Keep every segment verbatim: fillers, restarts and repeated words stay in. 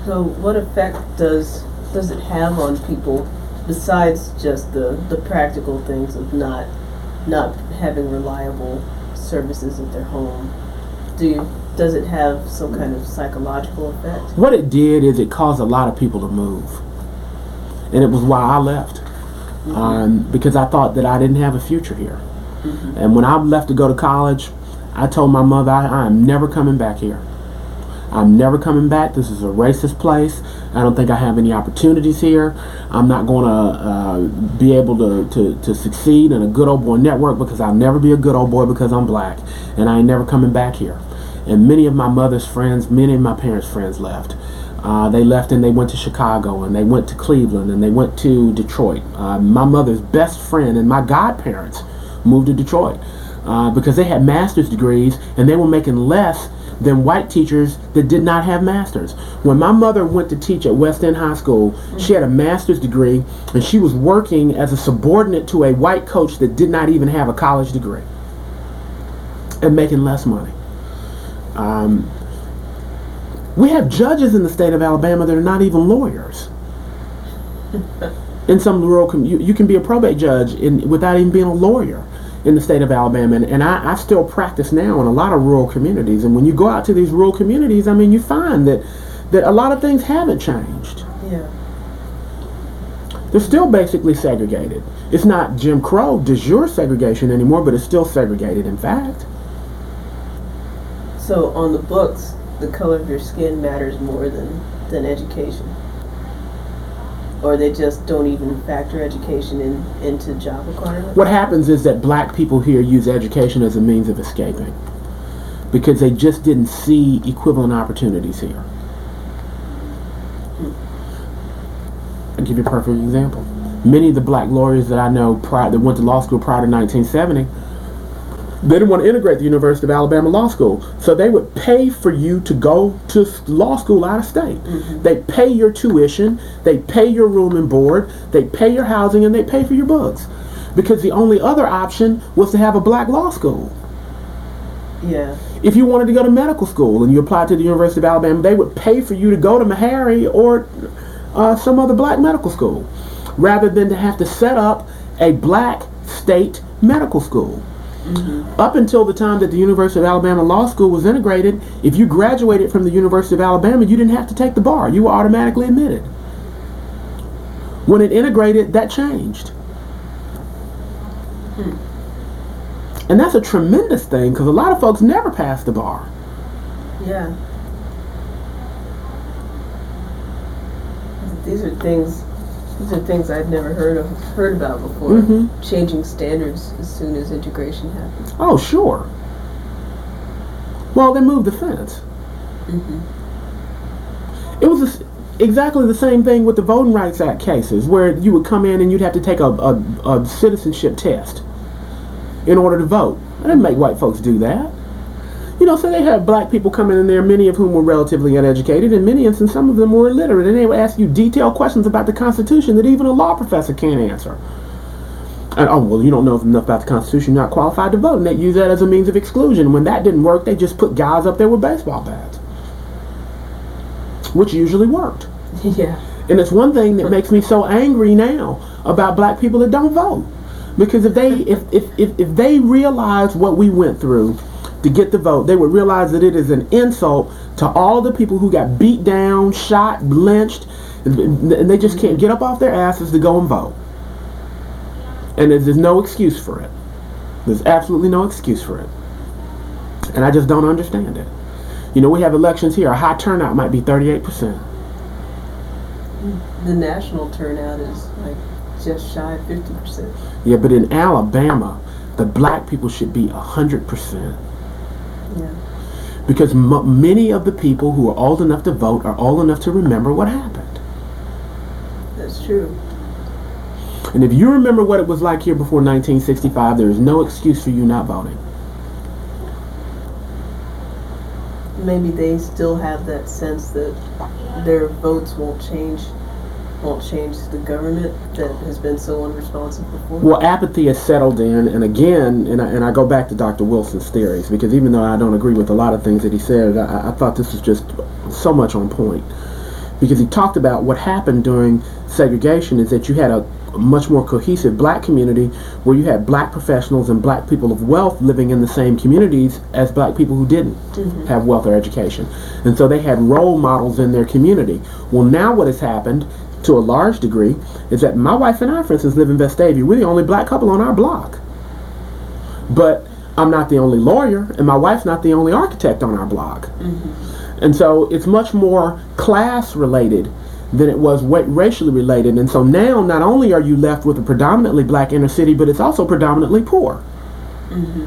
So what effect does does it have on people besides just the, the practical things of not not having reliable services at their home? Do you, does it have some kind of psychological effect? What it did is it caused a lot of people to move. And it was why I left. Mm-hmm. Um, because I thought that I didn't have a future here. Mm-hmm. And when I left to go to college, I told my mother, I, I am never coming back here. I'm never coming back. This is a racist place. I don't think I have any opportunities here. I'm not going to uh, be able to, to, to succeed in a good old boy network because I'll never be a good old boy because I'm black. And I ain't never coming back here. And many of my mother's friends, many of my parents' friends left. Uh, they left and they went to Chicago and they went to Cleveland and they went to Detroit. Uh, my mother's best friend and my godparents moved to Detroit uh, because they had master's degrees and they were making less than white teachers that did not have masters. When my mother went to teach at West End High School, mm-hmm. she had a master's degree and she was working as a subordinate to a white coach that did not even have a college degree and making less money. Um, we have judges in the state of Alabama that are not even lawyers. In some rural com- you, you can be a probate judge in, without even being a lawyer in the state of Alabama, and, and I, I still practice now in a lot of rural communities. And when you go out to these rural communities, I mean, you find that that a lot of things haven't changed. Yeah. They're still basically segregated. It's not Jim Crow de jure segregation anymore, but it's still segregated in fact. So on the books, the color of your skin matters more than, than education? Or they just don't even factor education in, into job requirements? What happens is that black people here use education as a means of escaping because they just didn't see equivalent opportunities here. Hmm. I'll give you a perfect example. Many of the black lawyers that I know prior, that went to law school prior to nineteen seventy, they didn't want to integrate the University of Alabama Law School. So they would pay for you to go to law school out of state. Mm-hmm. They pay your tuition, they pay your room and board, they pay your housing, and they pay for your books. Because the only other option was to have a black law school. Yeah. If you wanted to go to medical school and you applied to the University of Alabama, they would pay for you to go to Meharry or uh, some other black medical school, rather than to have to set up a black state medical school. Mm-hmm. Up until the time that the University of Alabama Law School was integrated, if you graduated from the University of Alabama, you didn't have to take the bar. You were automatically admitted. When it integrated, that changed. Hmm. And that's a tremendous thing because a lot of folks never pass the bar. Yeah. These are things... These are things I've never heard of, heard about before. Mm-hmm. Changing standards as soon as integration happens. Oh, sure. Well, they moved the fence. Mm-hmm. It was a, exactly the same thing with the Voting Rights Act cases, where you would come in and you'd have to take a, a, a citizenship test in order to vote. I didn't make white folks do that. You know, so they had black people coming in there, many of whom were relatively uneducated, and many instances, some of them were illiterate, and they would ask you detailed questions about the Constitution that even a law professor can't answer. And, oh, well, you don't know enough about the Constitution, you're not qualified to vote, and they use that as a means of exclusion. When that didn't work, they just put guys up there with baseball bats, which usually worked. Yeah. And it's one thing that makes me so angry now about black people that don't vote. Because if they, if, if, if, if they realize what we went through to get the vote, they would realize that it is an insult to all the people who got beat down, shot, lynched, and they just can't get up off their asses to go and vote. And there's, there's no excuse for it. There's absolutely no excuse for it. And I just don't understand it. You know, we have elections here. A high turnout might be thirty-eight percent. The national turnout is like just shy of fifty percent. Yeah, but in Alabama, the black people should be one hundred percent. Yeah. Because m- many of the people who are old enough to vote are old enough to remember what happened. That's true. And if you remember what it was like here before nineteen sixty-five, there is no excuse for you not voting. Maybe they still have that sense that their votes won't change won't change the government that has been so unresponsive before? Well, apathy has settled in, and again, and I, and I go back to Doctor Wilson's theories, because even though I don't agree with a lot of things that he said, I, I thought this was just so much on point. because he talked about what happened during segregation is that you had a much more cohesive black community where you had black professionals and black people of wealth living in the same communities as black people who didn't mm-hmm. have wealth or education. And so they had role models in their community. Well, now what has happened to a large degree is that my wife and I, for instance, live in Vestavia. We're the only black couple on our block. But I'm not the only lawyer, and my wife's not the only architect on our block. Mm-hmm. And so it's much more class related than it was wa- racially related. And so now not only are you left with a predominantly black inner city, but it's also predominantly poor. Mm-hmm.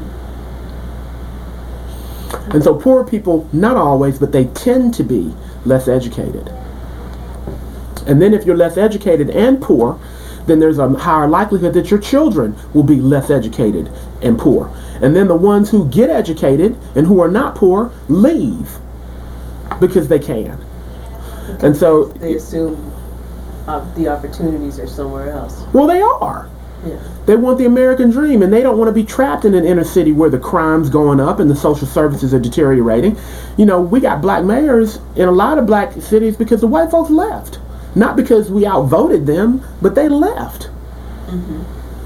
And so poor people, not always, but they tend to be less educated. And then if you're less educated and poor, then there's a higher likelihood that your children will be less educated and poor. And then the ones who get educated and who are not poor leave because they can. Because and so they assume uh, the opportunities are somewhere else. Well, they are. Yeah. They want the American dream, and they don't want to be trapped in an inner city where the crime's going up and the social services are deteriorating. You know, we got black mayors in a lot of black cities because the white folks left. Not because we outvoted them, but they left. Mm-hmm.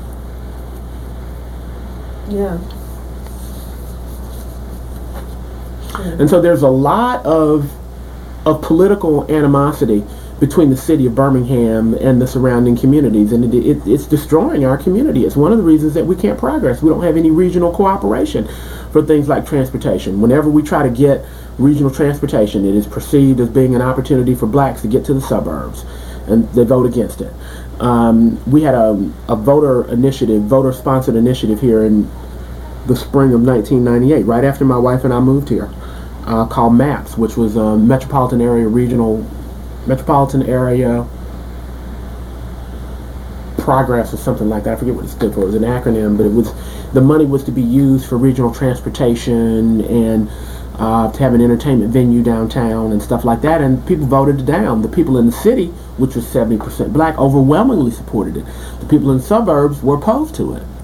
Yeah. yeah. And so there's a lot of of political animosity between the city of Birmingham and the surrounding communities, and it, it, it's destroying our community. It's one of the reasons that we can't progress. We don't have any regional cooperation for things like transportation. Whenever we try to get regional transportation, it is perceived as being an opportunity for blacks to get to the suburbs, and they vote against it. Um, we had a, a voter initiative, voter-sponsored initiative here in the spring of nineteen ninety-eight, right after my wife and I moved here, uh, called MAPS, which was a Metropolitan Area Regional, Metropolitan Area Progress or something like that. I forget what it stood for. It was an acronym, but it was, the money was to be used for regional transportation and uh, to have an entertainment venue downtown and stuff like that, and people voted it down. The people in the city, which was seventy percent black, overwhelmingly supported it. The people in the suburbs were opposed to it.